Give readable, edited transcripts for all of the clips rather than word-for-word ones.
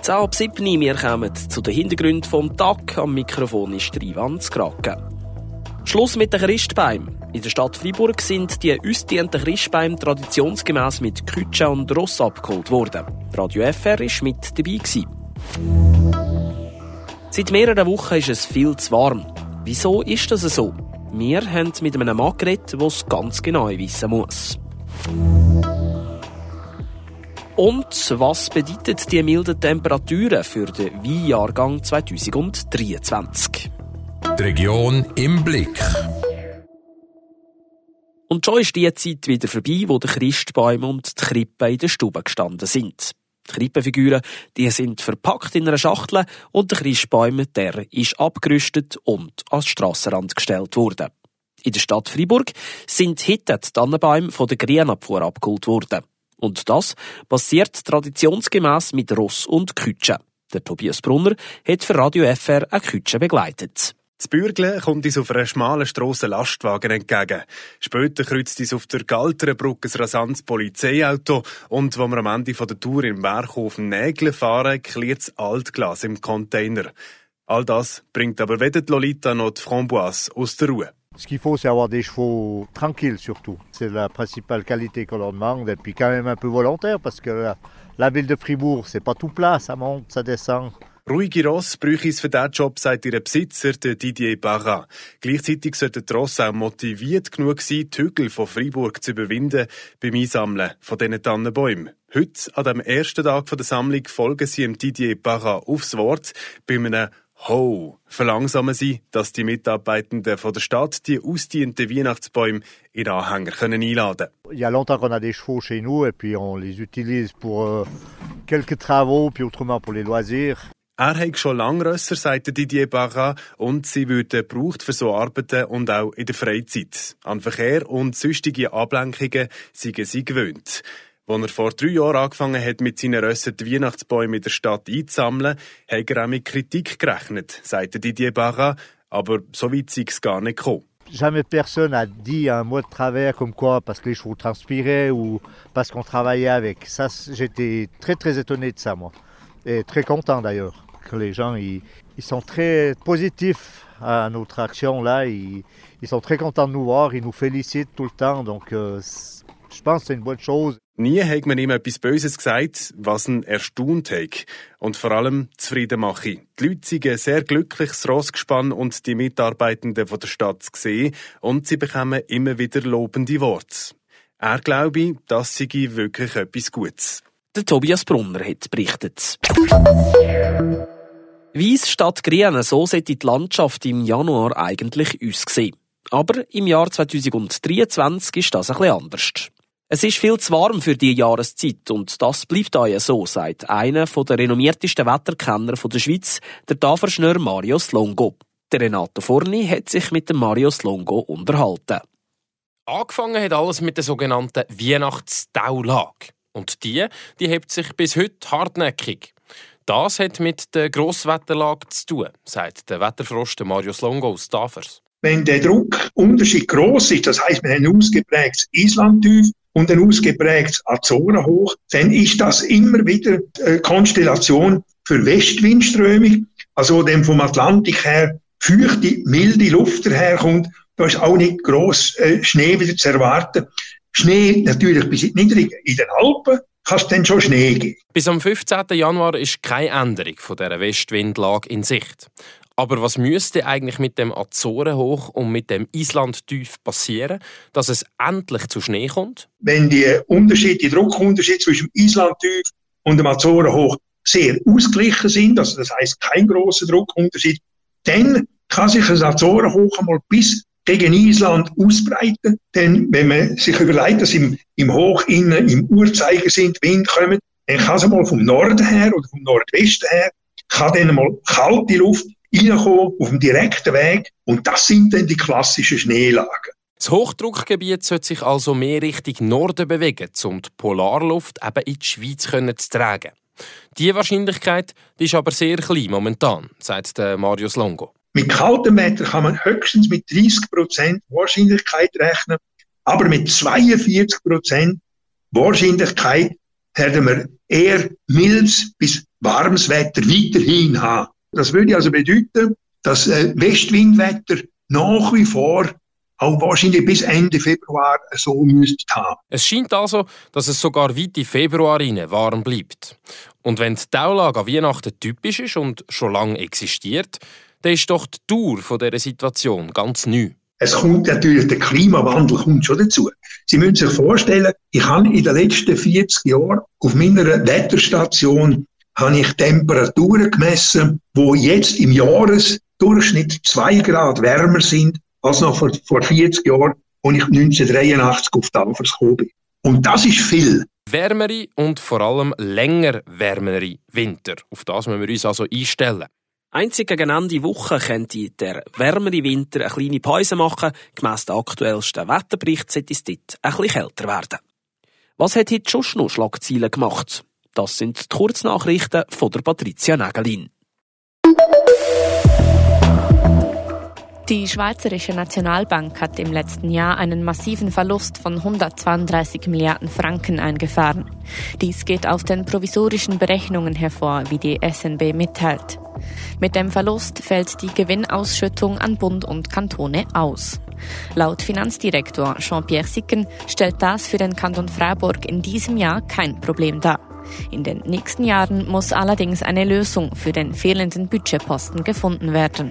6:10, wir kommen zu den Hintergründen vom Tag. Am Mikrofon ist Ivan Skraken. Schluss mit den Christbäumen. In der Stadt Freiburg sind die ausgedienten Christbäume traditionsgemäss mit Kütschen und Ross abgeholt worden. Radio FR war mit dabei. Seit mehreren Wochen ist es viel zu warm. Wieso ist das so? Wir haben mit einem Mann geredet, der es ganz genau wissen muss. Und was bedeuten die milden Temperaturen für den Weinjahrgang 2023? Die Region im Blick. Und schon ist die Zeit wieder vorbei, wo die Christbäume und die Krippen in der Stube gestanden sind. Die Krippenfiguren, die sind verpackt in einer Schachtel und der Christbaum, der ist abgerüstet und ans Strassenrand gestellt worden. In der Stadt Freiburg sind heute die Tannenbäume von der Grünabfuhr abgeholt worden. Und das passiert traditionsgemäss mit Ross und Kütschen. Der Tobias Brunner hat für Radio FR eine Kütsche begleitet. Das Bürgle kommt uns auf einer schmalen Strasse Lastwagen entgegen. Später kreuzt uns auf der Galterenbrücke ein rasantes Polizeiauto und als wir am Ende der Tour im Berghof Nägel fahren, klirrt das Altglas im Container. All das bringt aber weder die Lolita noch die Framboise aus der Ruhe. Ce qu'il faut, c'est avoir des chevaux tranquilles surtout. C'est la principale qualité qu'on leur demande. Et puis quand même un peu volontaire, parce que la ville de Fribourg, c'est pas tout plat, ça monte, ça descend. Ruhige Ross bräuchte es für diesen Job, sagt ihr Besitzer, Didier Barra. Gleichzeitig sollten die Ross auch motiviert genug sein, die Hügel von Freiburg zu überwinden beim Einsammeln von diesen Tannenbäumen. Heute, an dem ersten Tag der Sammlung, folgen sie Didier Barra aufs Wort bei einem Ho! Verlangsamen sie, dass die Mitarbeitenden von der Stadt die ausgedienten Weihnachtsbäume in Anhänger einladen können. Il y a longtemps qu'on a des chevaux chez nous et puis on les utilise pour quelques travaux puis autrement pour les loisirs. Er hat schon lange Rösser, sagt Didier Barra, und sie würden gebraucht für so Arbeiten und auch in der Freizeit. An Verkehr und sonstige Ablenkungen seien sie gewöhnt. Als er vor 3 Jahren angefangen hat, mit seinen Rössern die Weihnachtsbäume in der Stadt einzusammeln, hat er auch mit Kritik gerechnet, sagte Didier Barra, aber so weit sei es gar nicht gekommen. Jamais personne a dit un mot de travers comme quoi parce que les chevaux transpiraient ou parce qu'on travaillait avec. Ça, j'étais très très étonné de ça, moi. Et très content d'ailleurs que les gens ils sont très positifs à notre action là. Ils sont très contents de nous voir, ils nous félicitent tout le temps. Donc je pense que c'est une bonne chose. Nie hat man ihm etwas Böses gesagt, was ihn erstaunt hat und vor allem zufrieden mache. Die Leute sind sehr glücklich, das Rossgespann und die Mitarbeitenden von der Stadt zu sehen und sie bekommen immer wieder lobende Worte. Er glaube, das sei wirklich etwas Gutes. Der Tobias Brunner hat berichtet. Weiss statt grün, so sollte die Landschaft im Januar eigentlich aussehen. Aber im Jahr 2023 ist das ein bisschen anders. Es ist viel zu warm für diese Jahreszeit und das bleibt auch so, sagt einer der renommiertesten Wetterkenner der Schweiz, der Taferschnör Mario Slongo. Der Renato Forni hat sich mit dem Mario Slongo unterhalten. Angefangen hat alles mit der sogenannten Weihnachtstaulage. Und die hebt sich bis heute hartnäckig. Das hat mit der Grosswetterlage zu tun, sagt der Wetterfrosch Mario Slongo aus Tafers. Wenn der Druckunterschied gross ist, das heisst, wir haben ein ausgeprägtes Islandtief und ein ausgeprägtes Azorenhoch, dann ist das immer wieder eine Konstellation für Westwindströmung, also dem vom Atlantik her feuchte, milde Luft daherkommt. Da ist auch nicht gross Schnee wieder zu erwarten. Schnee natürlich bis in den Alpen kann es dann schon Schnee geben. Bis am 15. Januar ist keine Änderung von dieser Westwindlage in Sicht. Aber was müsste eigentlich mit dem Azorenhoch und mit dem Islandtief passieren, dass es endlich zu Schnee kommt? Wenn die Druckunterschiede zwischen dem Islandtief und dem Azorenhoch sehr ausgeglichen sind, also das heisst kein grosser Druckunterschied, dann kann sich das Azorenhoch einmal bis gegen Island ausbreiten. Denn wenn man sich überlegt, dass im Hoch innen im Uhrzeigersinn Wind kommen, dann kann es einmal vom Norden her oder vom Nordwesten her, kann dann einmal kalte Luft reinkommen auf dem direkten Weg und das sind dann die klassischen Schneelagen. Das Hochdruckgebiet sollte sich also mehr Richtung Norden bewegen, um die Polarluft eben in die Schweiz zu tragen. Diese Wahrscheinlichkeit die ist aber sehr klein momentan, sagt Mario Slongo. Mit kaltem Wetter kann man höchstens mit 30% Wahrscheinlichkeit rechnen, aber mit 42% Wahrscheinlichkeit haben wir eher mildes bis warmes Wetter weiterhin haben. Das würde also bedeuten, dass Westwindwetter nach wie vor auch wahrscheinlich bis Ende Februar so müsste haben. Es scheint also, dass es sogar weit in Februar rein warm bleibt. Und wenn die Taulage an Weihnachten typisch ist und schon lange existiert, dann ist doch die Dauer dieser Situation ganz neu. Es kommt natürlich, der Klimawandel kommt schon dazu. Sie müssen sich vorstellen, ich habe in den letzten 40 Jahren auf meiner Wetterstation habe ich Temperaturen gemessen, die jetzt im Jahresdurchschnitt 2 Grad wärmer sind als noch vor 40 Jahren, als ich 1983 auf Tafers gekommen bin. Und das ist viel. Wärmere und vor allem länger wärmere Winter. Auf das müssen wir uns also einstellen. Einzig gegen Ende Woche könnte der wärmere Winter eine kleine Pause machen. Gemäss dem aktuellsten Wetterbericht sollte es dort ein bisschen kälter werden. Was hat heute schon noch Schlagzeilen gemacht? Das sind die Kurznachrichten von der Patricia Nägelin. Die Schweizerische Nationalbank hat im letzten Jahr einen massiven Verlust von 132 Milliarden Franken eingefahren. Dies geht aus den provisorischen Berechnungen hervor, wie die SNB mitteilt. Mit dem Verlust fällt die Gewinnausschüttung an Bund und Kantone aus. Laut Finanzdirektor Jean-Pierre Sicken stellt das für den Kanton Freiburg in diesem Jahr kein Problem dar. In den nächsten Jahren muss allerdings eine Lösung für den fehlenden Budgetposten gefunden werden.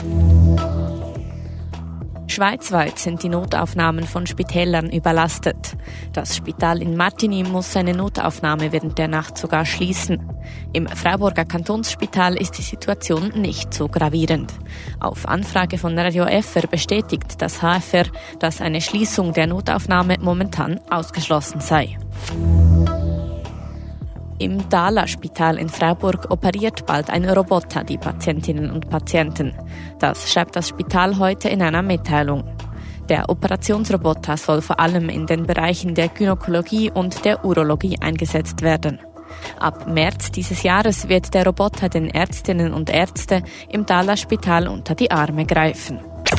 Schweizweit sind die Notaufnahmen von Spitälern überlastet. Das Spital in Martigny muss seine Notaufnahme während der Nacht sogar schließen. Im Freiburger Kantonsspital ist die Situation nicht so gravierend. Auf Anfrage von Radio FR bestätigt das HFR, dass eine Schließung der Notaufnahme momentan ausgeschlossen sei. Im Dahler-Spital in Freiburg operiert bald ein Roboter die Patientinnen und Patienten. Das schreibt das Spital heute in einer Mitteilung. Der Operationsroboter soll vor allem in den Bereichen der Gynäkologie und der Urologie eingesetzt werden. Ab März dieses Jahres wird der Roboter den Ärztinnen und Ärzten im Dahler-Spital unter die Arme greifen.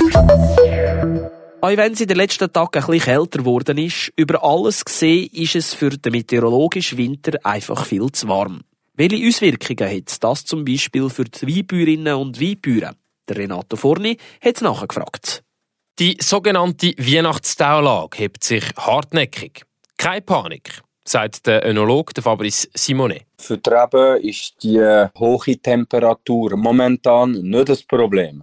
Auch wenn es in den letzten Tagen ein bisschen kälter geworden ist, über alles gesehen ist es für den meteorologischen Winter einfach viel zu warm. Welche Auswirkungen hat das zum Beispiel für die Weinbäuerinnen und Weinbauern? Der Renato Forni hat es nachgefragt. Die sogenannte Weihnachtstaulage hebt sich hartnäckig. Keine Panik, sagt der Önologe Fabrice Simonet. Für die Reben ist die hohe Temperatur momentan nicht das Problem.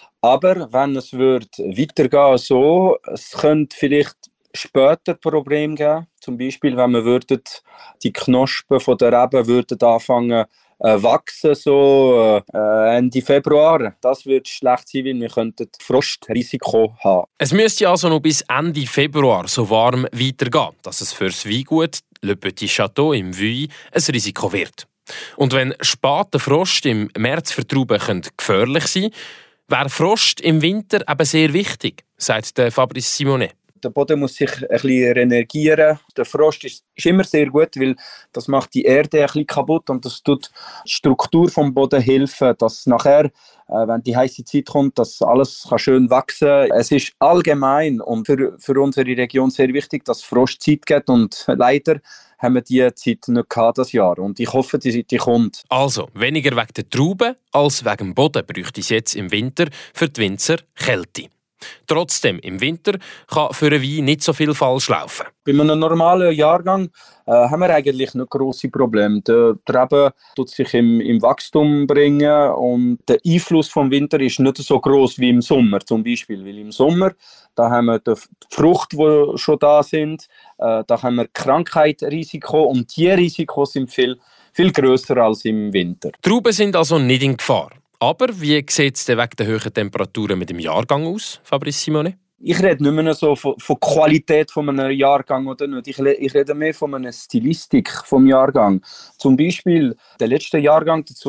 Aber wenn es weitergehen so, es könnte vielleicht später Probleme geben. Zum Beispiel, wenn wir die Knospen von der Reben würden anfangen wachsen, so Ende Februar. Das würde schlecht sein, weil wir könnten Frostrisiko haben. Es müsste also noch bis Ende Februar so warm weitergehen, dass es für das Weingut Le Petit Château im Vuilly ein Risiko wird. Und wenn später Frost im März für Trauben gefährlich sein könnte, wäre Frost im Winter eben sehr wichtig, sagt der Fabrice Simonet. Der Boden muss sich ein bisschen renergieren. Der Frost ist immer sehr gut, weil das macht die Erde ein bisschen kaputt und das tut die Struktur vom Boden helfen, dass nachher, wenn die heiße Zeit kommt, dass alles schön wachsen kann. Es ist allgemein und für unsere Region sehr wichtig, dass es Frostzeit gibt und leider haben wir diese Zeit nicht gehabt, das Jahr. Und ich hoffe, die kommt. Also, weniger wegen der Trauben als wegen dem Boden bräuchte es jetzt im Winter für die Winzer Kälte. Trotzdem, im Winter kann für einen Wein nicht so viel falsch laufen. Bei einem normalen Jahrgang haben wir eigentlich nicht grosse Probleme. Der Rebe tut sich im Wachstum bringen und der Einfluss vom Winter ist nicht so gross wie im Sommer zum Beispiel. Weil im Sommer da haben wir die Frucht, die schon da sind, da haben wir Krankheitsrisiko und die Risiko sind viel, viel grösser als im Winter. Trauben sind also nicht in Gefahr. Aber wie sieht es denn wegen der hohen Temperaturen mit dem Jahrgang aus, Fabrice Simonet? Ich rede nicht mehr so von Qualität von einem Jahrgang oder nicht. Ich rede mehr von einer Stilistik vom Jahrgang. Zum Beispiel der letzte Jahrgang, der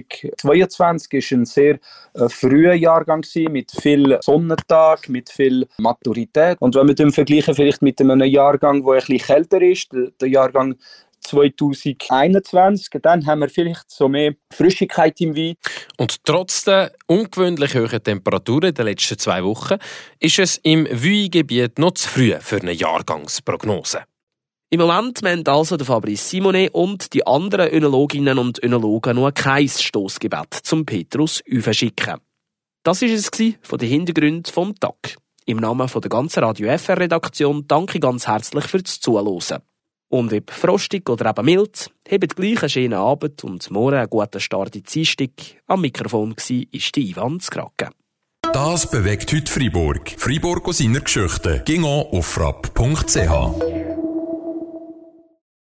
2022, war ein sehr früher Jahrgang mit viel Sonnentag, mit viel Maturität. Und wenn wir den vergleichen vielleicht mit einem Jahrgang, der ein bisschen kälter ist, der Jahrgang 2021, dann haben wir vielleicht so mehr Frischigkeit im Wein. Und trotz der ungewöhnlich hohen Temperaturen in den letzten 2 Wochen ist es im Vuilly-Gebiet noch zu früh für eine Jahrgangsprognose. Im Moment müssen also der Fabrice Simonet und die anderen Önologinnen und Önologen noch kein Stossgebet zum Petrus schicken. Das war es von den Hintergründen vom Tag. Im Namen der ganzen Radio FR-Redaktion danke ich ganz herzlich fürs Zuhören. Und ob frostig oder eben mild, habt gleich einen schönen Abend und morgen einen guten Start in die Dienstag. Am Mikrofon war Ivan Zkrake. Das bewegt heute Freiburg. Freiburg aus seiner Geschichte. Ging auf frapp.ch.